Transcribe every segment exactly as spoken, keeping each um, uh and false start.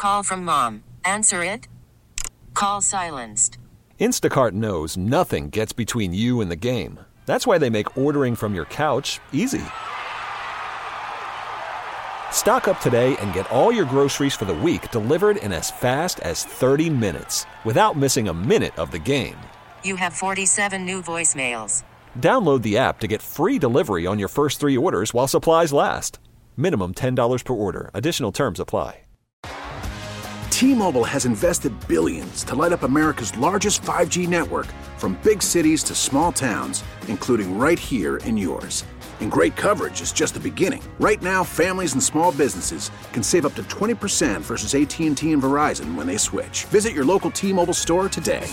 Call from mom. Answer it. Call silenced. Instacart knows nothing gets between you and the game. That's why they make ordering from your couch easy. Stock up today and get all your groceries for the week delivered in as fast as thirty minutes without missing a minute of the game. You have forty-seven new voicemails. Download the app to get free delivery on your first three orders while supplies last. Minimum ten dollars per order. Additional terms apply. T-Mobile has invested billions to light up America's largest five G network, from big cities to small towns, including right here in yours. And great coverage is just the beginning. Right now, families and small businesses can save up to twenty percent versus A T and T and Verizon when they switch. Visit your local T-Mobile store today.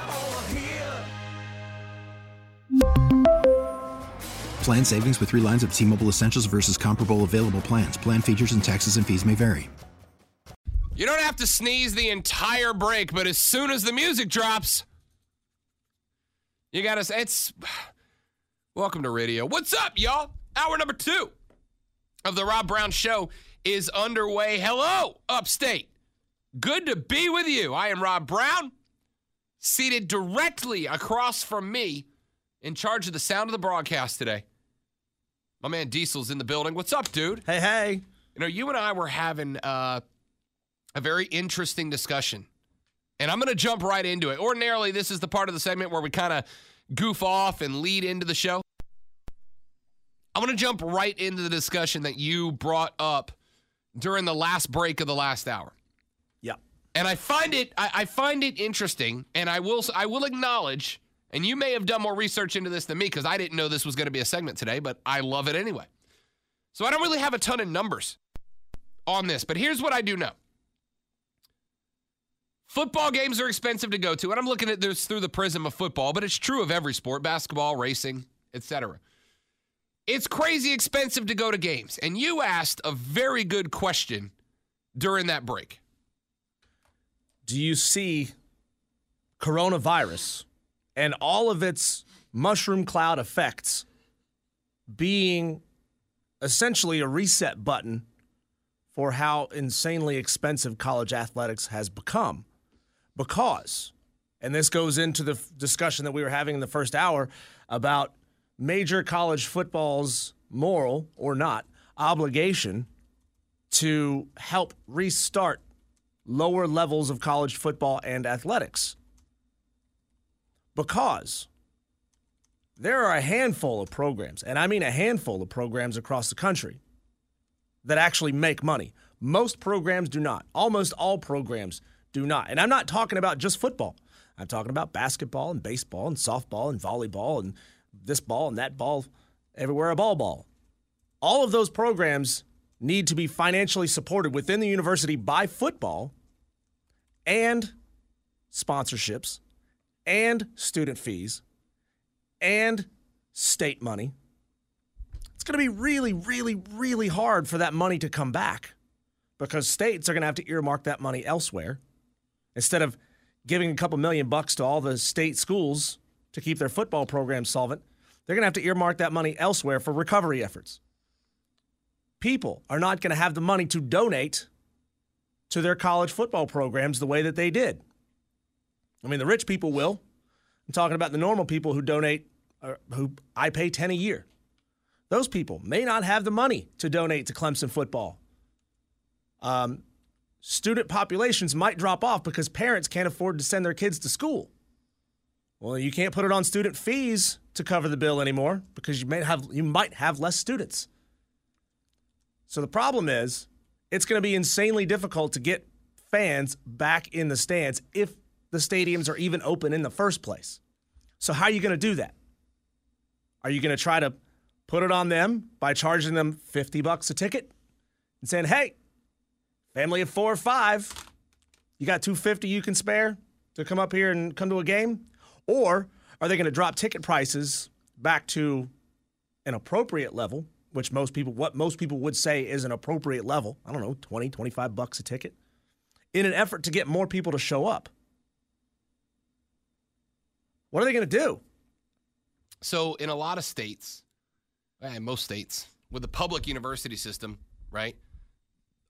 Plan savings with three lines of T-Mobile Essentials versus comparable available plans. Plan features and taxes and fees may vary. You don't have to sneeze the entire break, but as soon as the music drops, you gotta say, it's... Welcome to radio. What's up, y'all? Hour number two of the Rob Brown Show is underway. Hello, Upstate. Good to be with you. I am Rob Brown, seated directly across from me, in charge of the sound of the broadcast today. My man Diesel's in the building. What's up, dude? Hey, hey. You know, you and I were having uh, a very interesting discussion, and I'm going to jump right into it. Ordinarily, this is the part of the segment where we kind of goof off and lead into the show. I'm going to jump right into the discussion that you brought up during the last break of the last hour. Yeah. And I find it I, I find it interesting, and I will I will acknowledge, and you may have done more research into this than me because I didn't know this was going to be a segment today, but I love it anyway. So I don't really have a ton of numbers on this, but here's what I do know. Football games are expensive to go to, and I'm looking at this through the prism of football, but it's true of every sport, basketball, racing, et cetera. It's crazy expensive to go to games, and you asked a very good question during that break. Do you see coronavirus and all of its mushroom cloud effects being essentially a reset button for how insanely expensive college athletics has become? Because, and this goes into the discussion that we were having in the first hour about major college football's moral or not obligation to help restart lower levels of college football and athletics. Because there are a handful of programs, and I mean a handful of programs across the country, that actually make money. Most programs do not. Almost all programs do not. And I'm not talking about just football. I'm talking about basketball and baseball and softball and volleyball and this ball and that ball, everywhere a ball ball. All of those programs need to be financially supported within the university by football and sponsorships and student fees and state money. It's going to be really, really, really hard for that money to come back because states are going to have to earmark that money elsewhere. Instead of giving a couple million bucks to all the state schools to keep their football program solvent, they're going to have to earmark that money elsewhere for recovery efforts. People are not going to have the money to donate to their college football programs the way that they did. I mean, the rich people will. I'm talking about the normal people who donate, or who I pay ten dollars a year. Those people may not have the money to donate to Clemson football. Um, student populations might drop off because parents can't afford to send their kids to school. Well, you can't put it on student fees to cover the bill anymore because you may have you might have less students. So the problem is it's going to be insanely difficult to get fans back in the stands if the stadiums are even open in the first place. So how are you going to do that? Are you going to try to put it on them by charging them fifty bucks a ticket and saying, hey, family of four or five, you got two hundred fifty dollars you can spare to come up here and come to a game? Or are they going to drop ticket prices back to an appropriate level, which most people, what most people would say is an appropriate level, I don't know, twenty, twenty-five bucks a ticket, in an effort to get more people to show up? What are they going to do? So in a lot of states, and most states, with the public university system, right,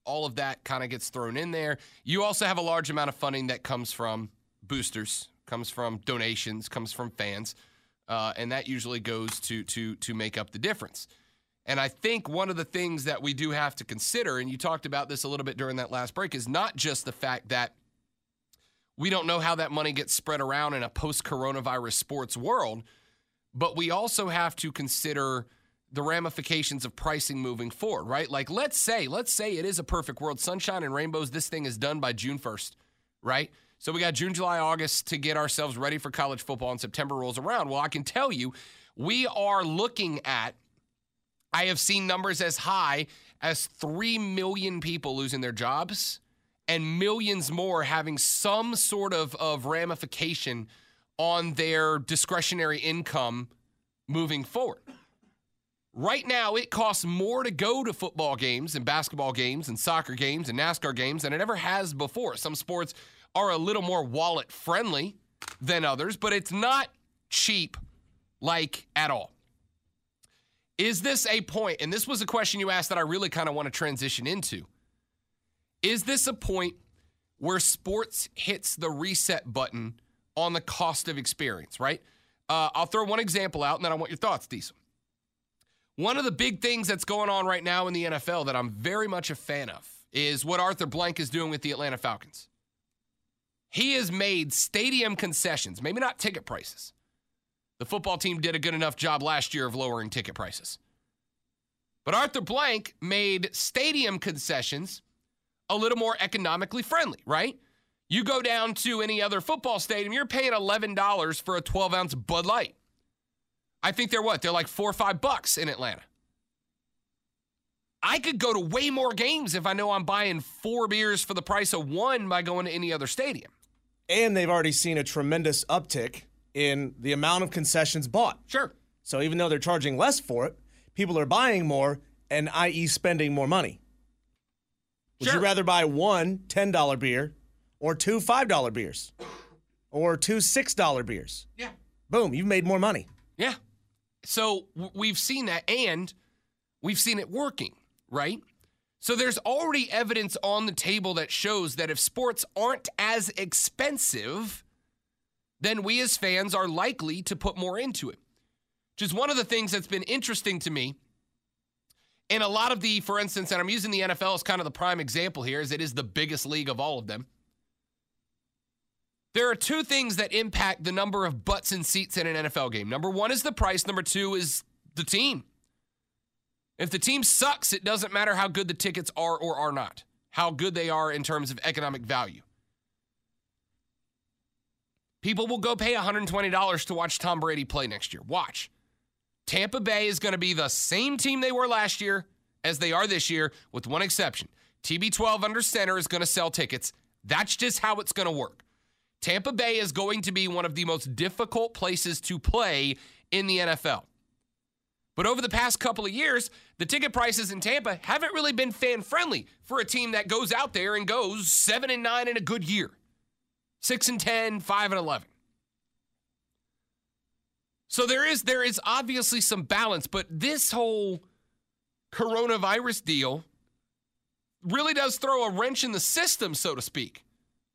all of that kind of gets thrown in there. You also have a large amount of funding that comes from boosters, comes from donations, comes from fans, uh, and that usually goes to to to make up the difference. And I think one of the things that we do have to consider, and you talked about this a little bit during that last break, is not just the fact that we don't know how that money gets spread around in a post-coronavirus sports world, but we also have to consider the ramifications of pricing moving forward, right? Like, let's say, let's say it is a perfect world, sunshine and rainbows, this thing is done by June first, right? So we got June, July, August to get ourselves ready for college football, and September rolls around. Well, I can tell you, we are looking at, I have seen numbers as high as three million people losing their jobs and millions more having some sort of, of ramification on their discretionary income moving forward. Right now, it costs more to go to football games and basketball games and soccer games and NASCAR games than it ever has before. Some sports are a little more wallet-friendly than others, but it's not cheap, like, at all. Is this a point, and this was a question you asked that I really kind of want to transition into, is this a point where sports hits the reset button on the cost of experience, right? Uh, I'll throw one example out, and then I want your thoughts, Diesel. One of the big things that's going on right now in the N F L that I'm very much a fan of is what Arthur Blank is doing with the Atlanta Falcons. He has made stadium concessions, maybe not ticket prices. The football team did a good enough job last year of lowering ticket prices. But Arthur Blank made stadium concessions a little more economically friendly, right? You go down to any other football stadium, you're paying eleven dollars for a twelve-ounce Bud Light. I think they're what? They're like four or five bucks in Atlanta. I could go to way more games if I know I'm buying four beers for the price of one by going to any other stadium. And they've already seen a tremendous uptick in the amount of concessions bought. Sure. So even though they're charging less for it, people are buying more and that is spending more money. Would Sure. you rather buy one ten dollar beer or two five dollar beers or two six dollar beers? Yeah. Boom, you've made more money. Yeah. So w- we've seen that, and we've seen it working, right? So there's already evidence on the table that shows that if sports aren't as expensive, then we as fans are likely to put more into it. Which is one of the things that's been interesting to me. In a lot of the, for instance, and I'm using the N F L as kind of the prime example here, as it is the biggest league of all of them. There are two things that impact the number of butts and seats in an N F L game. Number one is the price. Number two is the team. If the team sucks, it doesn't matter how good the tickets are or are not, how good they are in terms of economic value. People will go pay one hundred twenty dollars to watch Tom Brady play next year. Watch. Tampa Bay is going to be the same team they were last year as they are this year, with one exception. T B twelve under center is going to sell tickets. That's just how it's going to work. Tampa Bay is going to be one of the most difficult places to play in the N F L. But over the past couple of years, the ticket prices in Tampa haven't really been fan-friendly for a team that goes out there and goes seven and nine in a good year. six and ten, five and eleven. So there is there is obviously some balance, but this whole coronavirus deal really does throw a wrench in the system, so to speak.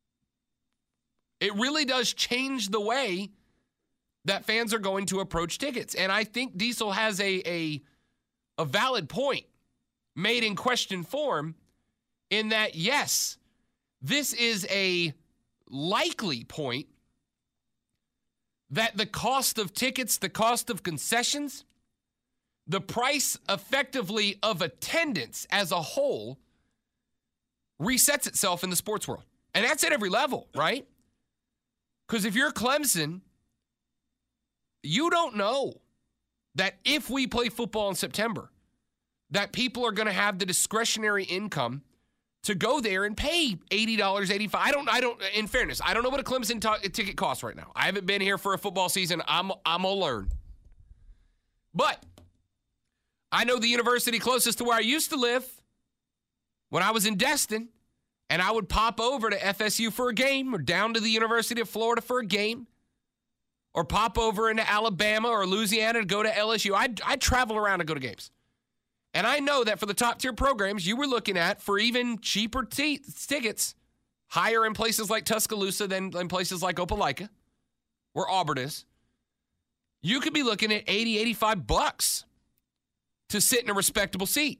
It really does change the way that fans are going to approach tickets. And I think Diesel has a, a, a valid point made in question form in that, yes, this is a likely point that the cost of tickets, the cost of concessions, the price effectively of attendance as a whole resets itself in the sports world. And that's at every level, right? Because if you're Clemson, you don't know that if we play football in September, that people are going to have the discretionary income to go there and pay eighty dollars, eighty-five dollars. I don't, I don't, in fairness, I don't know what a Clemson t- ticket costs right now. I haven't been here for a football season. I'm, I'm going to learn. But I know the university closest to where I used to live when I was in Destin, and I would pop over to F S U for a game or down to the University of Florida for a game or pop over into Alabama or Louisiana to go to L S U. I'd, I'd travel around to go to games. And I know that for the top tier programs, you were looking at, for even cheaper t- tickets, higher in places like Tuscaloosa than in places like Opelika, where Auburn is. You could be looking at eighty, eighty-five bucks to sit in a respectable seat.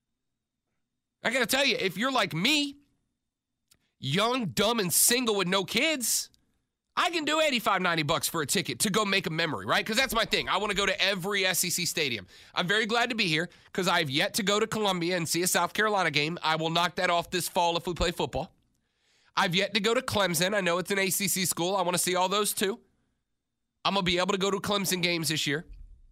I got to tell you, if you're like me, young, dumb, and single with no kids, I can do eighty-five, ninety bucks for a ticket to go make a memory, right? Because that's my thing. I want to go to every S E C stadium. I'm very glad to be here because I've yet to go to Columbia and see a South Carolina game. I will knock that off this fall if we play football. I've yet to go to Clemson. I know it's an A C C school. I want to see all those too. I'm going to be able to go to Clemson games this year.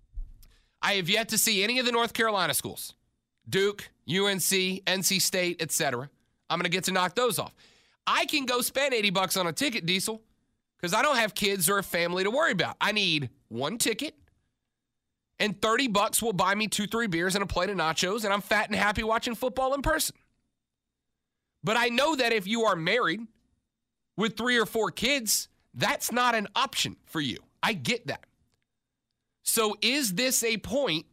I have yet to see any of the North Carolina schools. Duke, U N C, N C State, et cetera. I'm going to get to knock those off. I can go spend eighty bucks on a ticket, Diesel, because I don't have kids or a family to worry about. I need one ticket, and thirty bucks will buy me two, three beers and a plate of nachos, and I'm fat and happy watching football in person. But I know that if you are married with three or four kids, that's not an option for you. I get that. So is this a point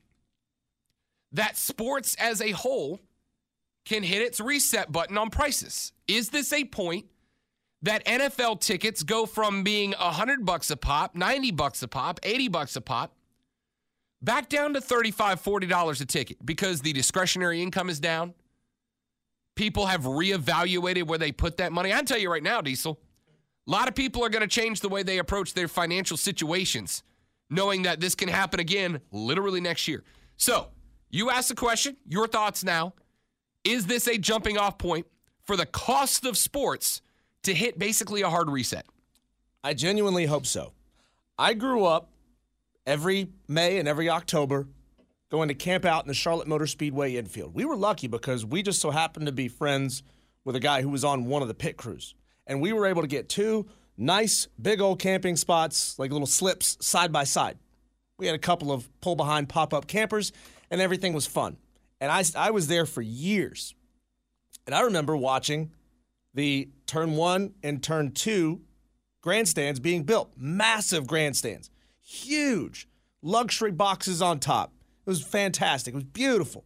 that sports as a whole can hit its reset button on prices? Is this a point that N F L tickets go from being one hundred bucks a pop, ninety bucks a pop, eighty bucks a pop, back down to thirty-five, forty dollars a ticket because the discretionary income is down? People have reevaluated where they put that money. I can tell you right now, Diesel, a lot of people are going to change the way they approach their financial situations, knowing that this can happen again literally next year. So, you asked the question, your thoughts now. Is this a jumping off point for the cost of sports to hit basically a hard reset? I genuinely hope so. I grew up every May and every October going to camp out in the Charlotte Motor Speedway infield. We were lucky because we just so happened to be friends with a guy who was on one of the pit crews. And we were able to get two nice, big old camping spots, like little slips, side by side. We had a couple of pull-behind pop-up campers, and everything was fun. And I, I was there for years. And I remember watching the turn one and turn two grandstands being built. Massive grandstands. Huge. Luxury boxes on top. It was fantastic. It was beautiful.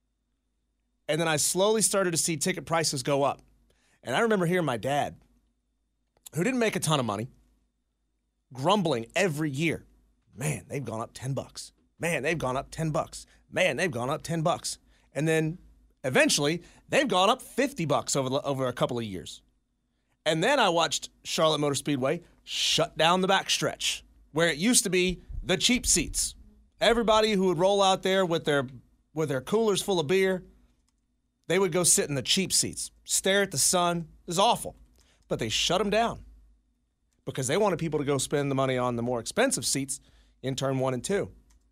And then I slowly started to see ticket prices go up. And I remember hearing my dad, who didn't make a ton of money, grumbling every year. Man, they've gone up ten bucks. Man, they've gone up ten bucks. Man, they've gone up ten bucks. And then eventually, they've gone up fifty bucks over, over a couple of years. And then I watched Charlotte Motor Speedway shut down the backstretch, where it used to be the cheap seats. Everybody who would roll out there with their with their coolers full of beer, they would go sit in the cheap seats, stare at the sun. It was awful. But they shut them down because they wanted people to go spend the money on the more expensive seats in turn one and two.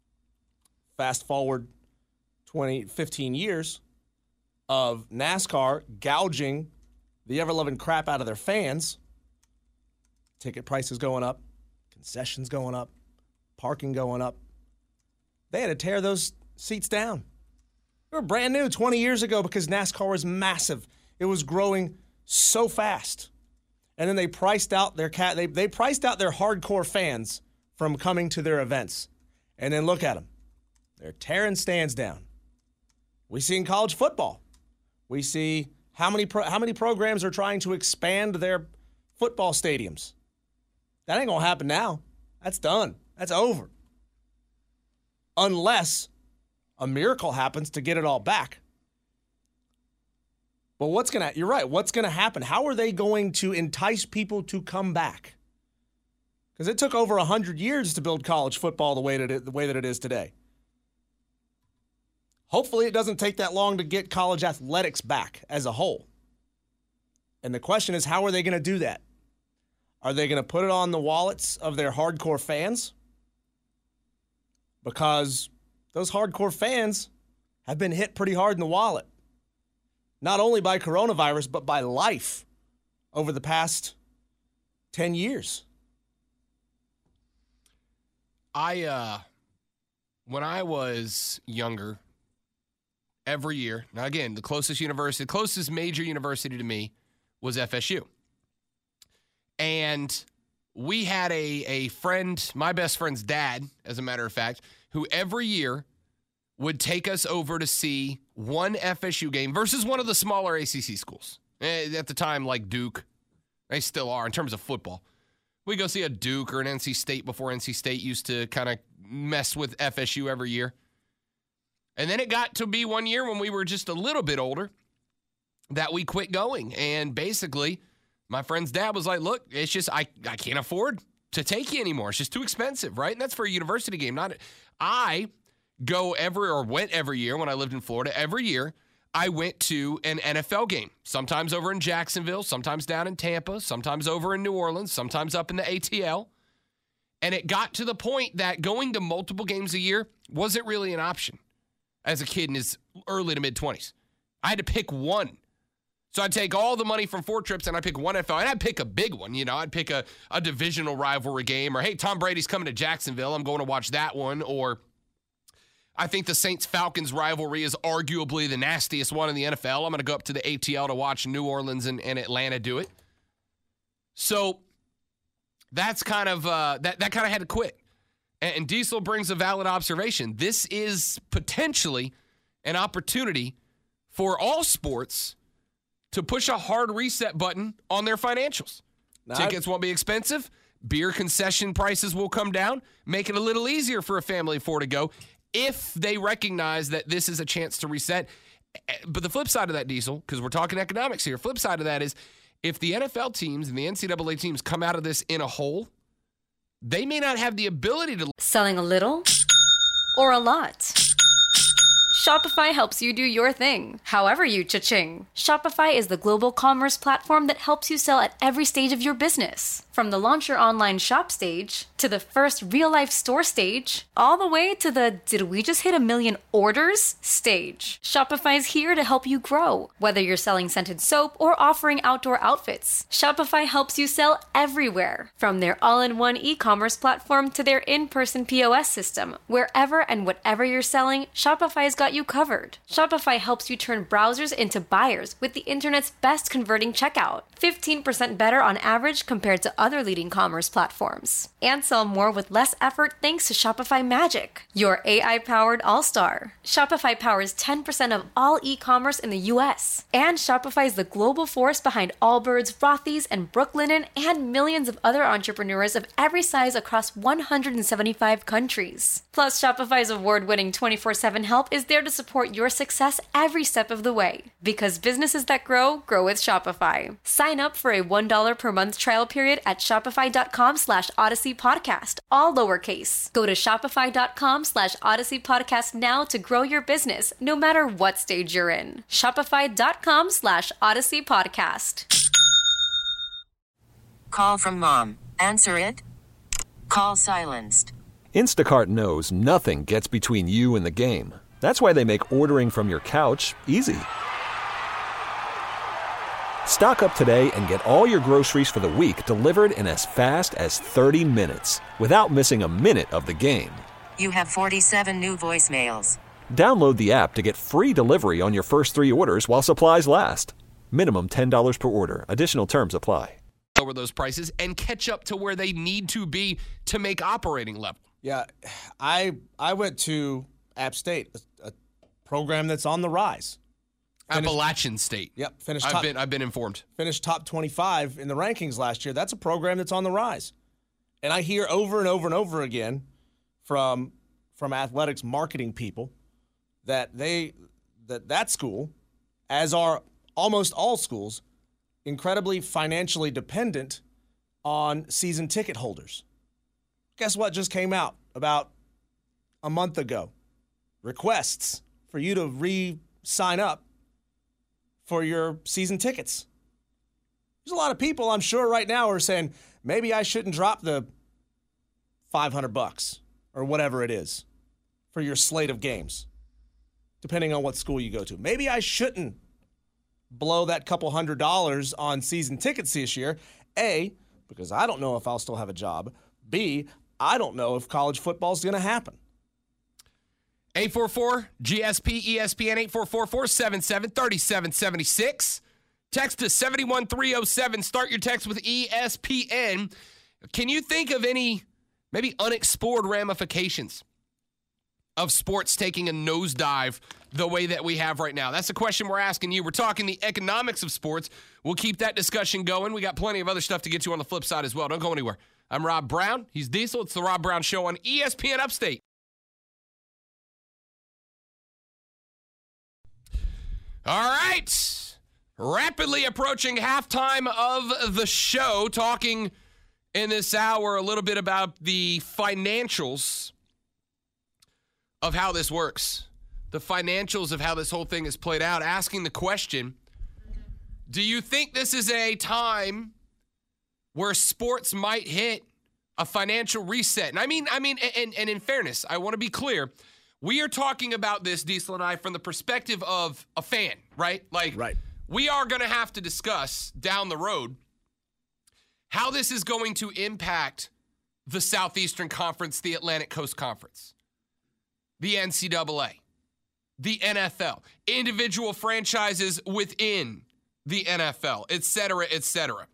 Fast forward twenty, fifteen years of NASCAR gouging the ever-loving crap out of their fans. Ticket prices going up, concessions going up, parking going up. They had to tear those seats down. They were brand new twenty years ago because NASCAR was massive. It was growing so fast. And then they priced out their cat. They, they priced out their hardcore fans from coming to their events. And then look at them. They're tearing stands down. We see in college football. We see how many pro, how many programs are trying to expand their football stadiums. That ain't going to happen now. That's done. That's over. Unless a miracle happens to get it all back. But what's going to, you're right, what's going to happen? How are they going to entice people to come back? Because it took over one hundred years to build college football the way that it, the way that it is today. Hopefully it doesn't take that long to get college athletics back as a whole. And the question is, how are they going to do that? Are they going to put it on the wallets of their hardcore fans? Because those hardcore fans have been hit pretty hard in the wallet. Not only by coronavirus, but by life over the past ten years. I, uh, when I was younger, every year, now again, the closest university, the closest major university to me was F S U. And we had a, a friend, my best friend's dad, as a matter of fact, who every year would take us over to see one F S U game versus one of the smaller A C C schools. At the time, like Duke. They still are in terms of football. We go see a Duke or an N C State before N C State used to kind of mess with F S U every year. And then it got to be one year when we were just a little bit older that we quit going. And basically, my friend's dad was like, look, it's just I, I can't afford to take you anymore. It's just too expensive, right? And that's for a university game. Not I go every or went every year when I lived in Florida. Every year, I went to an N F L game, sometimes over in Jacksonville, sometimes down in Tampa, sometimes over in New Orleans, sometimes up in the A T L. And it got to the point that going to multiple games a year wasn't really an option as a kid in his early to mid-twenties. I had to pick one. So I'd take all the money from four trips and I'd pick one N F L. And I'd pick a big one, you know. I'd pick a, a divisional rivalry game. Or, hey, Tom Brady's coming to Jacksonville. I'm going to watch that one. Or I think the Saints-Falcons rivalry is arguably the nastiest one in the N F L. I'm going to go up to the A T L to watch New Orleans and, and Atlanta do it. So that's kind of uh, that that kind of had to quit. And, and Diesel brings a valid observation. This is potentially an opportunity for all sports to push a hard reset button on their financials. Now, Tickets won't be expensive. Beer concession prices will come down, make it a little easier for a family of four to go if they recognize that this is a chance to reset. But the flip side of that, Diesel, because we're talking economics here, flip side of that is if the N F L teams and the N C double A teams come out of this in a hole, they may not have the ability to... Selling a little or a lot? Shopify helps you do your thing, however you cha-ching. Shopify is the global commerce platform that helps you sell at every stage of your business. From the launch your online shop stage, to the first real-life store stage, all the way to the did we just hit a million orders stage. Shopify is here to help you grow. Whether you're selling scented soap or offering outdoor outfits, Shopify helps you sell everywhere. From their all-in-one e-commerce platform to their in-person P O S system, wherever and whatever you're selling, Shopify's got you covered. Shopify helps you turn browsers into buyers with the internet's best converting checkout. fifteen percent better on average compared to other leading commerce platforms. And sell more with less effort thanks to Shopify Magic, your A I-powered all-star. Shopify powers ten percent of all e-commerce in the U S. And Shopify is the global force behind Allbirds, Rothy's, and Brooklinen, and millions of other entrepreneurs of every size across one hundred seventy-five countries. Plus, Shopify's award-winning twenty-four seven help is there to support your success every step of the way. Because businesses that grow, grow with Shopify. Sign up for a one dollar per month trial period at shopify.com slash Odyssey Podcast, all lowercase. Go to shopify.com slash Odyssey Podcast now to grow your business, no matter what stage you're in. Shopify.com slash Odyssey Podcast. Call from mom. Answer it. Call silenced. Instacart knows nothing gets between you and the game. That's why they make ordering from your couch easy. Stock up today and get all your groceries for the week delivered in as fast as thirty minutes without missing a minute of the game. You have forty-seven new voicemails. Download the app to get free delivery on your first three orders while supplies last. Minimum ten dollars per order. Additional terms apply. Lower those prices and catch up to where they need to be to make operating level. Yeah, I I went to App State, a, a program that's on the rise. Finished, Appalachian State. Yep, finished. I've top, been I've been informed. Finished top twenty-five in the rankings last year. That's a program that's on the rise, and I hear over and over and over again from from athletics marketing people that they that that school, as are almost all schools, incredibly financially dependent on season ticket holders. Guess what just came out about a month ago? Requests for you to re-sign up for your season tickets. There's a lot of people, I'm sure, right now are saying, maybe I shouldn't drop the five hundred bucks or whatever it is for your slate of games, depending on what school you go to. Maybe I shouldn't blow that couple hundred dollars on season tickets this year. A, because I don't know if I'll still have a job. B, I don't know if college football is going to happen. eight four four G S P E S P N eight four four, four seven seven, three seven seven six. Text to seven one three oh seven. Start your text with E S P N. Can you think of any maybe unexplored ramifications of sports taking a nosedive the way that we have right now? That's the question we're asking you. We're talking the economics of sports. We'll keep that discussion going. We got plenty of other stuff to get to on the flip side as well. Don't go anywhere. I'm Rob Brown. He's Diesel. It's the Rob Brown Show on E S P N Upstate. All right. Rapidly approaching halftime of the show, talking in this hour a little bit about the financials of how this works, the financials of how this whole thing is played out, asking the question, do you think this is a time where sports might hit a financial reset? And I mean, I mean, and, and in fairness, I want to be clear, we are talking about this, Diesel and I, from the perspective of a fan, right? Like, right. We are going to have to discuss down the road how this is going to impact the Southeastern Conference, the Atlantic Coast Conference, the N C double A, the N F L, individual franchises within the N F L, et cetera, et cetera.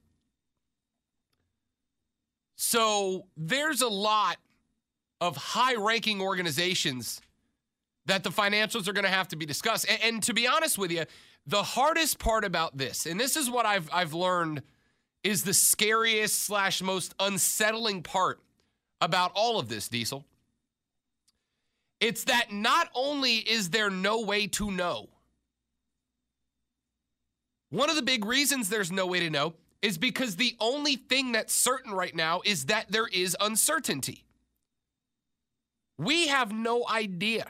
So there's a lot of high-ranking organizations that the financials are going to have to be discussed. And, and to be honest with you, the hardest part about this, and this is what I've I've learned, is the scariest slash most unsettling part about all of this, Diesel. It's that not only is there no way to know, one of the big reasons there's no way to know is because the only thing that's certain right now is that there is uncertainty. We have no idea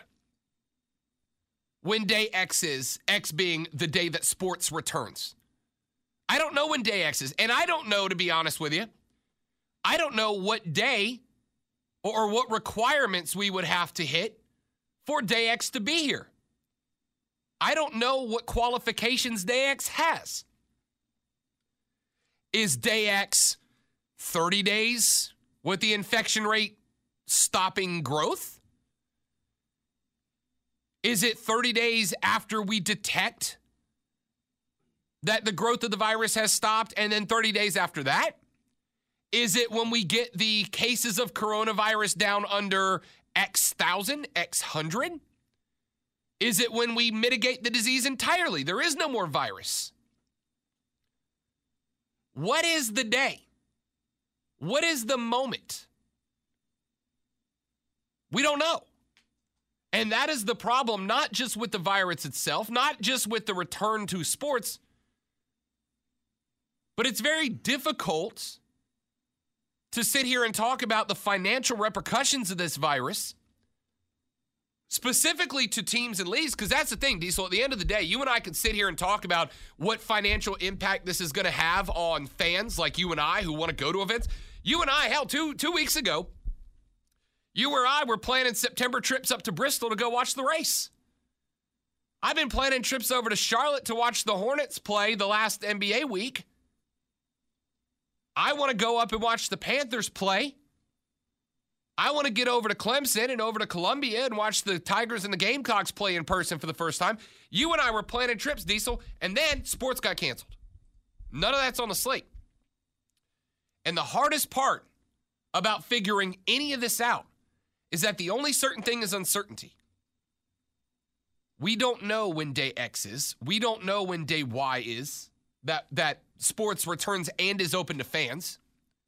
when day X is, X being the day that sports returns. I don't know when day X is, and I don't know, to be honest with you, I don't know what day or what requirements we would have to hit for day X to be here. I don't know what qualifications day X has. Is day X thirty days with the infection rate stopping growth? Is it thirty days after we detect that the growth of the virus has stopped, and then thirty days after that? Is it when we get the cases of coronavirus down under X thousand, X hundred? Is it when we mitigate the disease entirely? There is no more virus. What is the day? What is the moment? We don't know. And that is the problem, not just with the virus itself, not just with the return to sports, but it's very difficult to sit here and talk about the financial repercussions of this virus, specifically to teams and leagues, because that's the thing, Diesel. At the end of the day, you and I can sit here and talk about what financial impact this is going to have on fans like you and I who want to go to events. You and I, hell, two, two weeks ago, you or I were planning September trips up to Bristol to go watch the race. I've been planning trips over to Charlotte to watch the Hornets play the last N B A week. I want to go up and watch the Panthers play. I want to get over to Clemson and over to Columbia and watch the Tigers and the Gamecocks play in person for the first time. You and I were planning trips, Diesel, and then sports got canceled. None of that's on the slate. And the hardest part about figuring any of this out is that the only certain thing is uncertainty. We don't know when day X is. We don't know when day Y is. That that sports returns and is open to fans.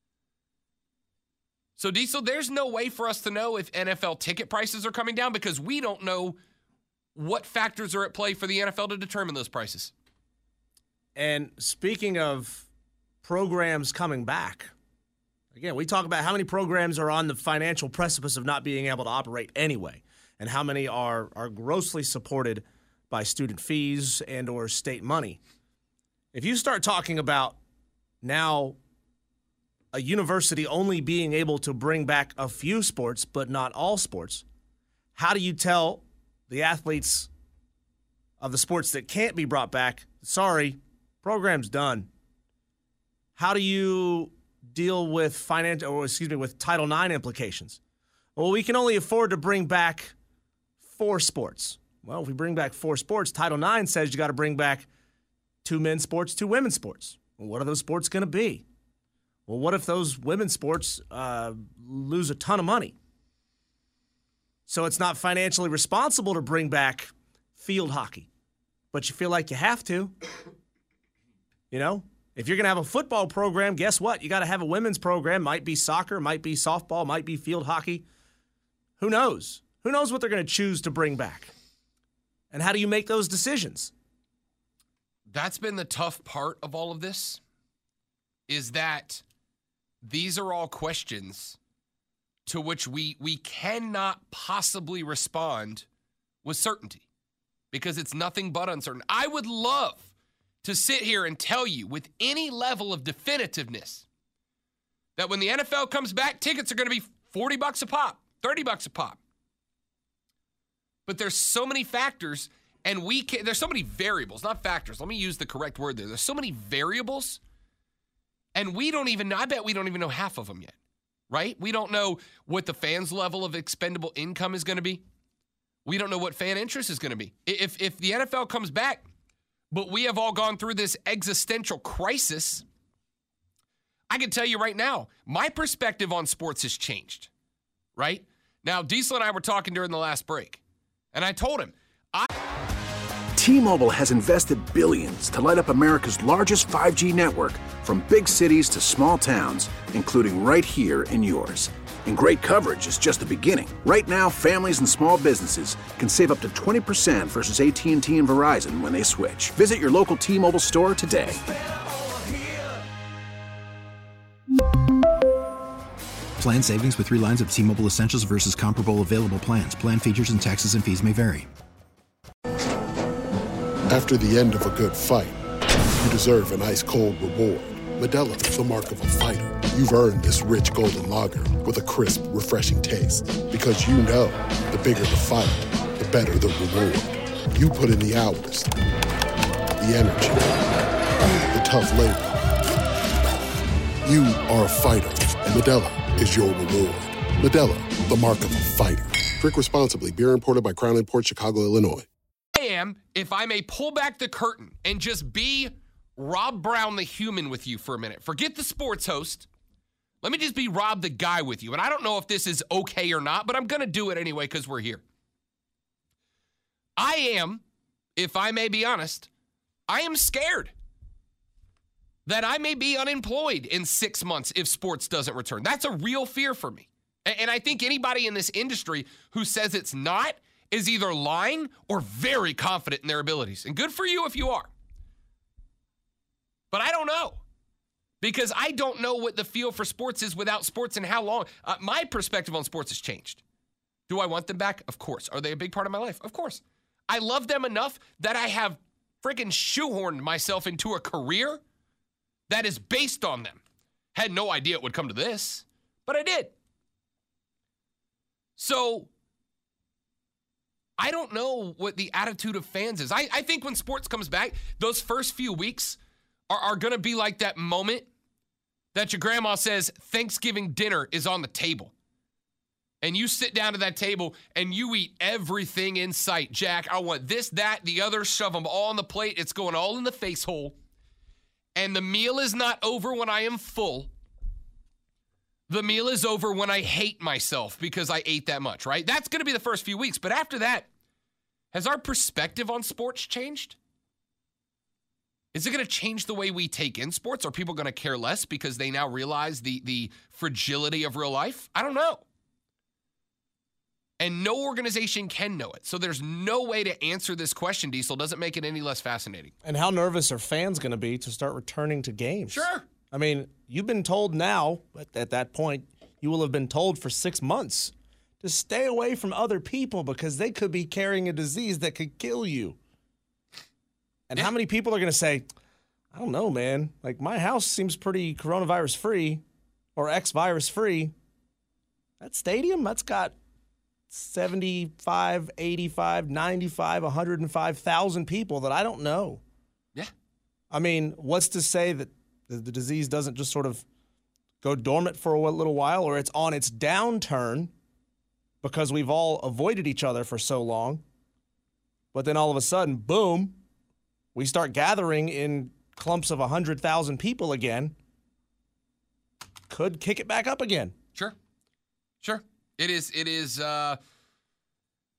So, Diesel, there's no way for us to know if N F L ticket prices are coming down because we don't know what factors are at play for the N F L to determine those prices. And speaking of programs coming back, again, we talk about how many programs are on the financial precipice of not being able to operate anyway, and how many are are grossly supported by student fees and or state money. If you start talking about now a university only being able to bring back a few sports but not all sports, how do you tell the athletes of the sports that can't be brought back, sorry, program's done? How do you deal with finance, or excuse me, with Title nine implications? Well, we can only afford to bring back four sports. Well, if we bring back four sports, Title nine says you got to bring back two men's sports, two women's sports. Well, what are those sports going to be? Well, what if those women's sports uh, lose a ton of money? So it's not financially responsible to bring back field hockey, but you feel like you have to. You know, if you're going to have a football program, guess what? You got to have a women's program. Might be soccer, might be softball, might be field hockey. Who knows? Who knows what they're going to choose to bring back? And how do you make those decisions? That's been the tough part of all of this, is that these are all questions to which we we cannot possibly respond with certainty because it's nothing but uncertain. I would love to sit here and tell you with any level of definitiveness that when the N F L comes back, tickets are going to be forty bucks a pop, thirty bucks a pop. But there's so many factors, and we can, there's so many variables, not factors. Let me use the correct word there. There's so many variables, and we don't even know, I bet we don't even know half of them yet. Right? We don't know what the fans' level of expendable income is going to be. We don't know what fan interest is going to be. If if the N F L comes back, but we have all gone through this existential crisis, I can tell you right now, my perspective on sports has changed. Right? Now, Diesel and I were talking during the last break, and I told him, I... T-Mobile has invested billions to light up America's largest five G network, from big cities to small towns, including right here in yours. And great coverage is just the beginning. Right now, families and small businesses can save up to twenty percent versus A T and T and Verizon when they switch. Visit your local T-Mobile store today. Plan savings with three lines of T-Mobile Essentials versus comparable available plans. Plan features and taxes and fees may vary. After the end of a good fight, you deserve an ice-cold reward. Modelo is the mark of a fighter. You've earned this rich golden lager with a crisp, refreshing taste. Because you know, the bigger the fight, the better the reward. You put in the hours, the energy, the tough labor. You are a fighter, and Modelo is your reward. Modelo, the mark of a fighter. Drink responsibly. Beer imported by Crown Imports, Chicago, Illinois. I am, if I may pull back the curtain and just be Rob Brown the human with you for a minute. Forget the sports host. Let me just be Rob the guy with you. And I don't know if this is okay or not, but I'm going to do it anyway because we're here. I am, if I may be honest, I am scared that I may be unemployed in six months if sports doesn't return. That's a real fear for me. And I think anybody in this industry who says it's not is either lying or very confident in their abilities. And good for you if you are. But I don't know. Because I don't know what the feel for sports is without sports and how long. Uh, my perspective on sports has changed. Do I want them back? Of course. Are they a big part of my life? Of course. I love them enough that I have freaking shoehorned myself into a career that is based on them. Had no idea it would come to this, but I did. So I don't know what the attitude of fans is. I, I think when sports comes back, those first few weeks are, are going to be like that moment that your grandma says Thanksgiving dinner is on the table. And you sit down to that table and you eat everything in sight. Jack, I want this, that, the other, shove them all on the plate. It's going all in the face hole. And the meal is not over when I am full. The meal is over when I hate myself because I ate that much, right? That's going to be the first few weeks. But after that, has our perspective on sports changed? Is it going to change the way we take in sports? Are people going to care less because they now realize the, the fragility of real life? I don't know. And no organization can know it. So there's no way to answer this question, Diesel. Doesn't make it any less fascinating. And how nervous are fans going to be to start returning to games? Sure. I mean, you've been told now, at, at that point, you will have been told for six months to stay away from other people because they could be carrying a disease that could kill you. And yeah. How many people are going to say, I don't know, man. Like, my house seems pretty coronavirus free or X virus free. That stadium, that's got seventy-five, eighty-five, ninety-five, one hundred five thousand people that I don't know. Yeah. I mean, what's to say that the, the disease doesn't just sort of go dormant for a little while, or it's on its downturn because we've all avoided each other for so long. But then all of a sudden, boom, we start gathering in clumps of one hundred thousand people again. Could kick it back up again. Sure. Sure. It is, it is, uh,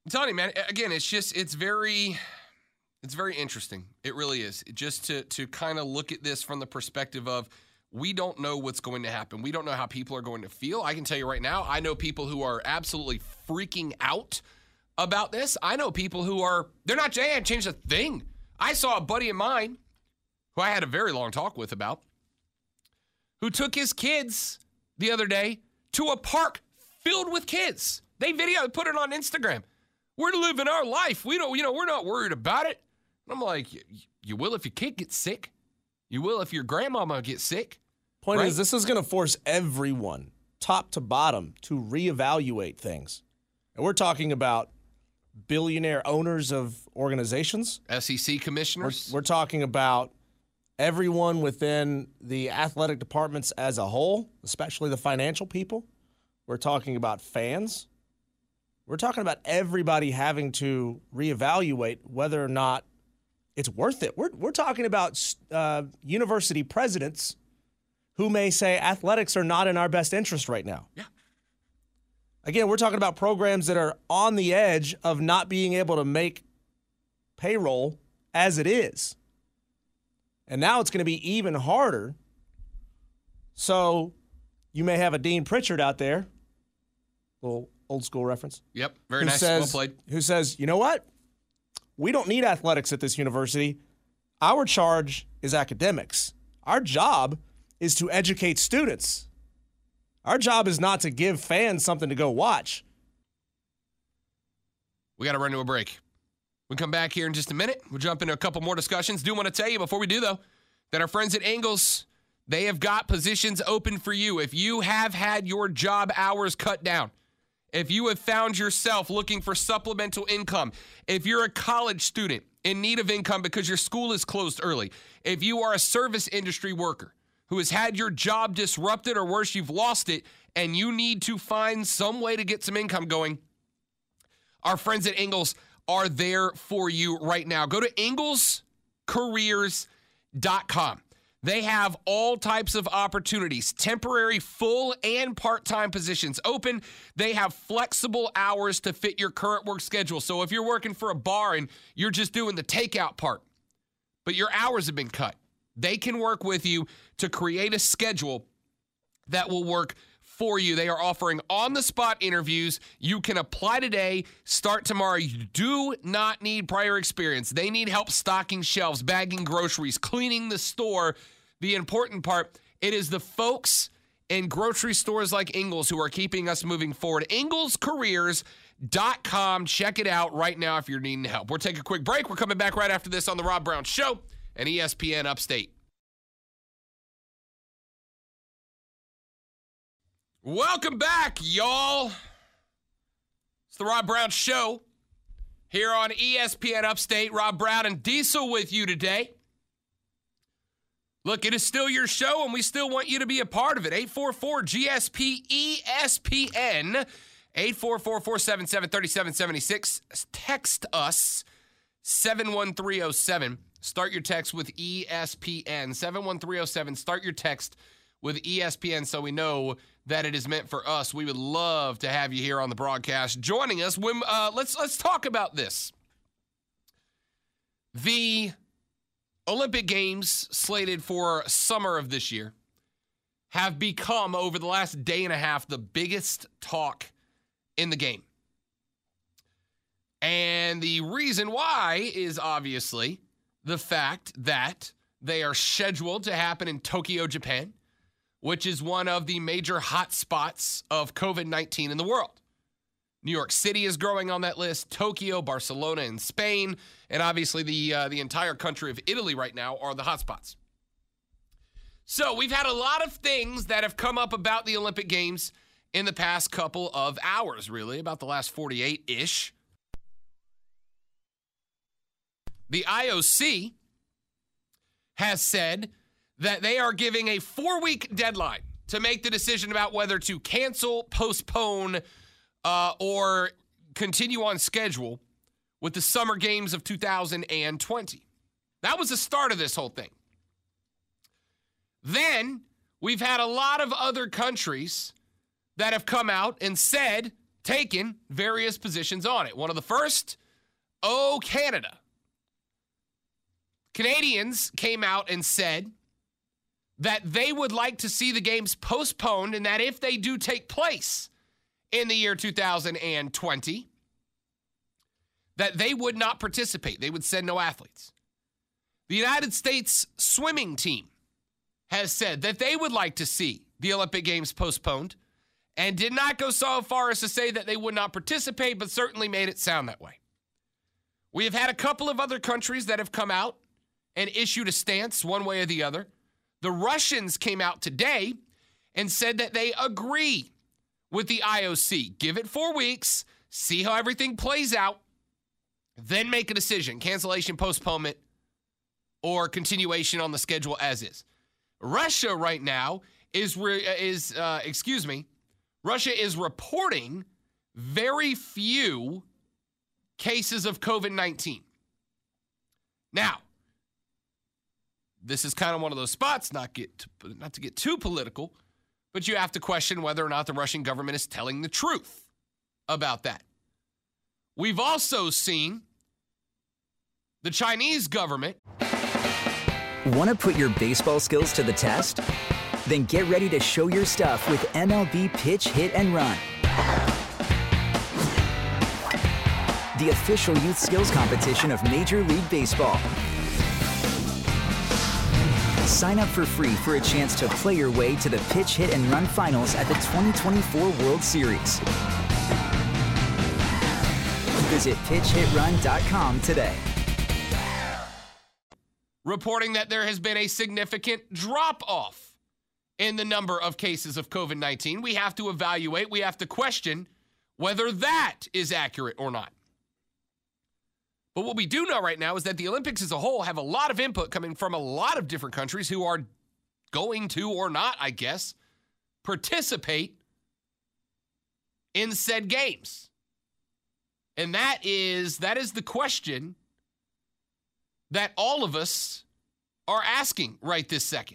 I'm telling you, man, again, it's just, it's very, it's very interesting. It really is. Just to to kind of look at this from the perspective of, we don't know what's going to happen. We don't know how people are going to feel. I can tell you right now, I know people who are absolutely freaking out about this. I know people who are, they're not, they haven't changed a thing. I saw a buddy of mine, who I had a very long talk with about, who took his kids the other day to a park filled with kids. They video, put it on Instagram. We're living our life. We don't, you know, we're not worried about it. And I'm like, you will if your kid gets sick. You will if your grandmama gets sick. Point right? is, this is going to force everyone, top to bottom, to reevaluate things. And we're talking about billionaire owners of organizations. S E C commissioners. We're, we're talking about everyone within the athletic departments as a whole, especially the financial people. We're talking about fans. We're talking about everybody having to reevaluate whether or not it's worth it. We're, we're talking about uh, university presidents who may say athletics are not in our best interest right now. Yeah. Again, we're talking about programs that are on the edge of not being able to make payroll as it is. And now it's going to be even harder. So you may have a Dean Pritchard out there, little old school reference. Yep, very who nice. Says, well played. Who says, you know what? We don't need athletics at this university. Our charge is academics. Our job is to educate students. Our job is not to give fans something to go watch. We got to run to a break. We'll come back here in just a minute. We'll jump into a couple more discussions. Do want to tell you before we do, though, that our friends at Ingles, they have got positions open for you. If you have had your job hours cut down, if you have found yourself looking for supplemental income, if you're a college student in need of income because your school is closed early, if you are a service industry worker who has had your job disrupted or worse, you've lost it, and you need to find some way to get some income going, our friends at Ingles are there for you right now. Go to Ingles Careers dot com. They have all types of opportunities, temporary, full, and part-time positions open. They have flexible hours to fit your current work schedule. So if you're working for a bar and you're just doing the takeout part, but your hours have been cut, they can work with you to create a schedule that will work for you. They are offering on-the-spot interviews. You can apply today, start tomorrow. You do not need prior experience. They need help stocking shelves, bagging groceries, cleaning the store. The important part, it is the folks in grocery stores like Ingles who are keeping us moving forward. Ingles Careers dot com. Check it out right now if you're needing help. We'll take a quick break. We're coming back right after this on The Rob Brown Show and E S P N Upstate. Welcome back, y'all. It's The Rob Brown Show here on E S P N Upstate. Rob Brown and Diesel with you today. Look, it is still your show, and we still want you to be a part of it. eight four four G S P E S P N, eight four four, four seven seven, three seven seven six. Text us, seven one three oh seven. Start your text with E S P N, seven one three oh seven. Start your text with E S P N so we know that it is meant for us. We would love to have you here on the broadcast joining us. When, uh, let's let's talk about this. The Olympic Games slated for summer of this year have become, over the last day and a half, the biggest talk in the game. And the reason why is obviously the fact that they are scheduled to happen in Tokyo, Japan, which is one of the major hotspots of covid nineteen in the world. New York City is growing on that list, Tokyo, Barcelona, and Spain, and obviously the uh, the entire country of Italy right now are the hotspots. So we've had a lot of things that have come up about the Olympic Games in the past couple of hours, really, about the last forty-eight-ish. The I O C has said that they are giving a four-week deadline to make the decision about whether to cancel, postpone, uh, or continue on schedule with the Summer Games of two thousand twenty. That was the start of this whole thing. Then we've had a lot of other countries that have come out and said taken various positions on it. One of the first, oh, Canada. Canadians came out and said that they would like to see the games postponed and that if they do take place in the year two thousand twenty, that they would not participate. They would send no athletes. The United States swimming team has said that they would like to see the Olympic Games postponed and did not go so far as to say that they would not participate, but certainly made it sound that way. We have had a couple of other countries that have come out and issued a stance one way or the other. The Russians came out today and said that they agree with the I O C. Give it four weeks, see how everything plays out, then make a decision, cancellation, postponement, or continuation on the schedule as is. Russia right now is, re- is uh, excuse me, Russia is reporting very few cases of covid nineteen. Now, this is kind of one of those spots, not get to, not to get too political, but you have to question whether or not the Russian government is telling the truth about that. We've also seen the Chinese government. Want to put your baseball skills to the test? Then get ready to show your stuff with M L B Pitch, Hit, and Run. The official youth skills competition of Major League Baseball. Sign up for free for a chance to play your way to the Pitch, Hit, and Run finals at the twenty twenty-four World Series. Visit pitch hit run dot com today. Reporting that there has been a significant drop-off in the number of cases of covid nineteen. We have to evaluate, we have to question whether that is accurate or not. But what we do know right now is that the Olympics as a whole have a lot of input coming from a lot of different countries who are going to, or not, I guess, participate in said games. And that is, that is the question that all of us are asking right this second.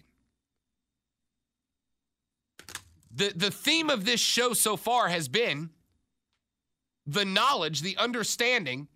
The, the theme of this show so far has been the knowledge, the understanding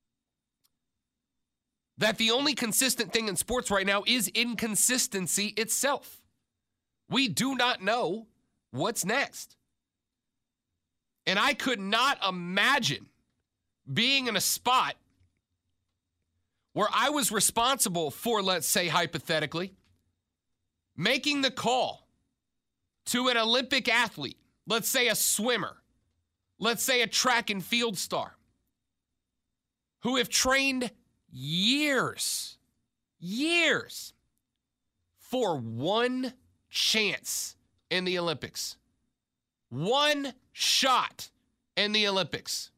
that the only consistent thing in sports right now is inconsistency itself. We do not know what's next. And I could not imagine being in a spot where I was responsible for, let's say, hypothetically, making the call to an Olympic athlete, let's say a swimmer, let's say a track and field star, who have trained years, years for one chance in the Olympics. One shot in the Olympics.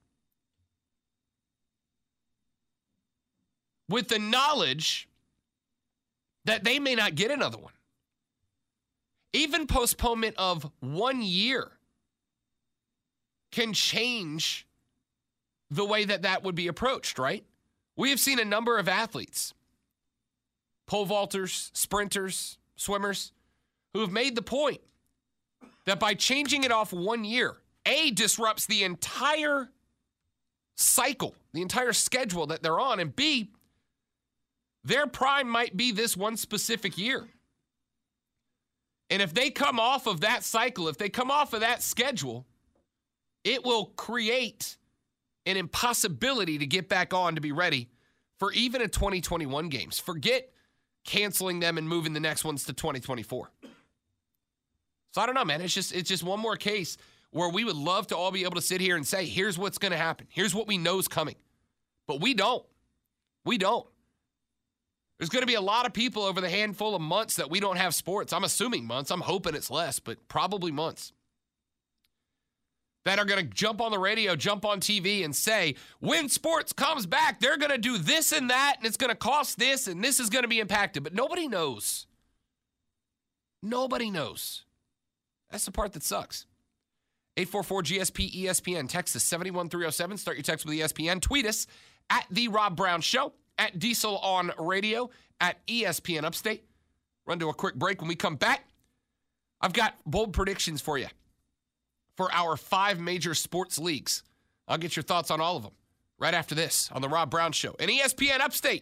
With the knowledge that they may not get another one. Even postponement of one year can change the way that that would be approached, right? We have seen a number of athletes, pole vaulters, sprinters, swimmers, who have made the point that by changing it off one year, A, disrupts the entire cycle, the entire schedule that they're on, and B, their prime might be this one specific year. And if they come off of that cycle, if they come off of that schedule, it will create an impossibility to get back on to be ready for even a twenty twenty-one games. Forget canceling them and moving the next ones to twenty twenty-four. So I don't know, man. It's just it's just one more case where we would love to all be able to sit here and say, here's what's going to happen. Here's what we know is coming. But we don't. We don't. There's going to be a lot of people over the handful of months that we don't have sports. I'm assuming months. I'm hoping it's less, but probably months. That are going to jump on the radio, jump on T V and say, when sports comes back, they're going to do this and that, and it's going to cost this, and this is going to be impacted. But nobody knows. Nobody knows. That's the part that sucks. eight four four G S P E S P N. Text us seven one three oh seven. Start your text with E S P N. Tweet us at The Rob Brown Show, at Diesel on Radio, at E S P N Upstate. Run to a quick break. When we come back, I've got bold predictions for you for our five major sports leagues. I'll get your thoughts on all of them right after this on The Rob Brown Show and E S P N Upstate.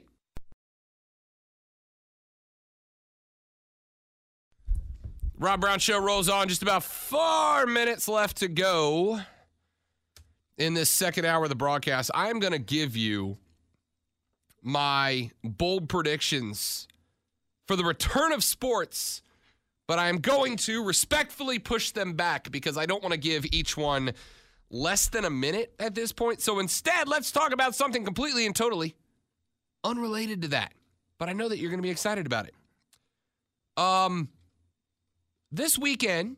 Rob Brown Show rolls on. Just about four minutes left to go in this second hour of the broadcast. I'm going to give you my bold predictions for the return of sports, but I'm going to respectfully push them back because I don't want to give each one less than a minute at this point. So instead, let's talk about something completely and totally unrelated to that. But I know that you're going to be excited about it. Um... This weekend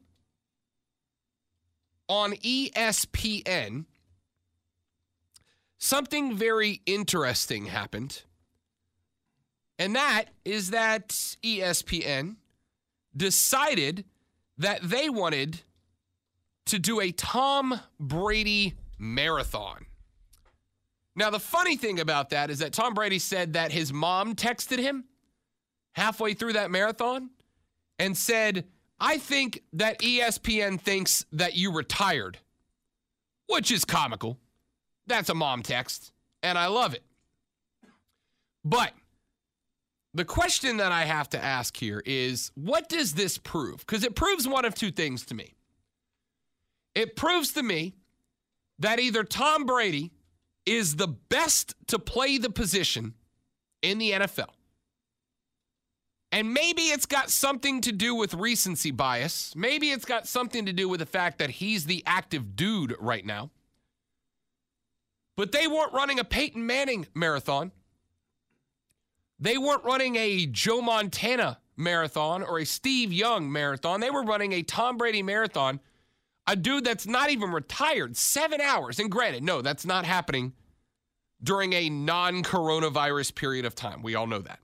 on E S P N, something very interesting happened. And that is that E S P N decided that they wanted to do a Tom Brady marathon. Now, the funny thing about that is that Tom Brady said that his mom texted him halfway through that marathon and said, I think that E S P N thinks that you retired, which is comical. That's a mom text, and I love it. But the question that I have to ask here is, what does this prove? Because it proves one of two things to me. It proves to me that either Tom Brady is the best to play the position in the N F L. And maybe it's got something to do with recency bias. Maybe it's got something to do with the fact that he's the active dude right now. But they weren't running a Peyton Manning marathon. They weren't running a Joe Montana marathon or a Steve Young marathon. They were running a Tom Brady marathon, a dude that's not even retired, seven hours. And granted, no, that's not happening during a non-coronavirus period of time. We all know that.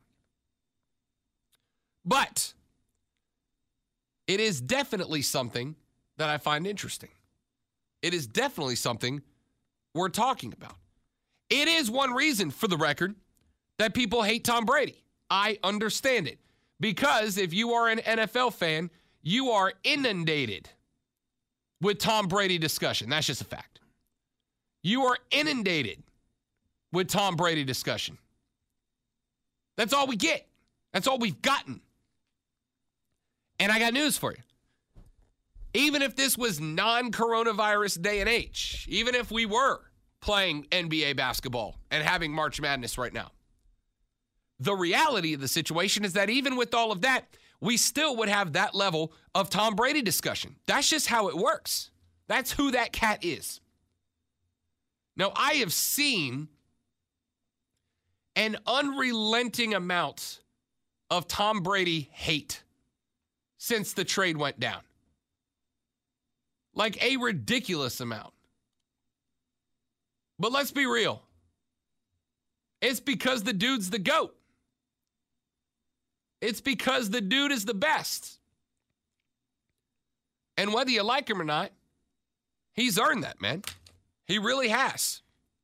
But it is definitely something that I find interesting. It is definitely something we're talking about. It is one reason, for the record, that people hate Tom Brady. I understand it. Because if you are an N F L fan, you are inundated with Tom Brady discussion. That's just a fact. You are inundated with Tom Brady discussion. That's all we get. That's all we've gotten. And I got news for you. Even if this was non-coronavirus day and age, even if we were playing N B A basketball and having March Madness right now, the reality of the situation is that even with all of that, we still would have that level of Tom Brady discussion. That's just how it works. That's who that cat is. Now, I have seen an unrelenting amount of Tom Brady hate since the trade went down. Like a ridiculous amount. But let's be real. It's because the dude's the GOAT. It's because the dude is the best. And whether you like him or not, he's earned that, man. He really has.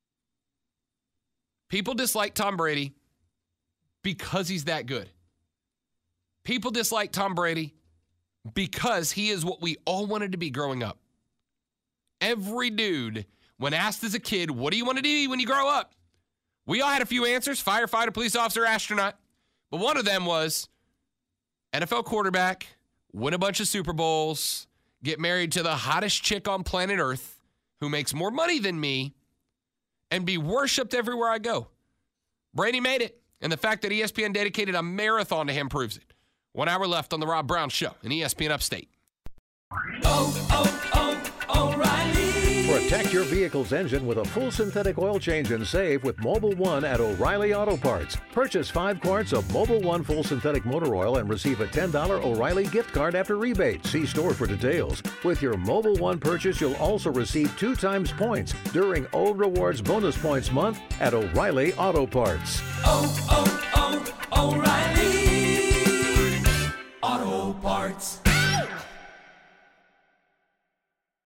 People dislike Tom Brady because he's that good. People dislike Tom Brady because he is what we all wanted to be growing up. Every dude, when asked as a kid, what do you want to be when you grow up? We all had a few answers: firefighter, police officer, astronaut. But one of them was N F L quarterback, win a bunch of Super Bowls, get married to the hottest chick on planet Earth who makes more money than me, and be worshipped everywhere I go. Brady made it, and the fact that E S P N dedicated a marathon to him proves it. One hour left on the Rob Brown Show in E S P N Upstate. Oh, oh, oh, O'Reilly. Protect your vehicle's engine with a full synthetic oil change and save with Mobil one at O'Reilly Auto Parts. Purchase five quarts of Mobil one full synthetic motor oil and receive a ten dollars O'Reilly gift card after rebate. See store for details. With your Mobil one purchase, you'll also receive two times points during O Rewards Bonus Points Month at O'Reilly Auto Parts. Oh, oh, oh, O'Reilly.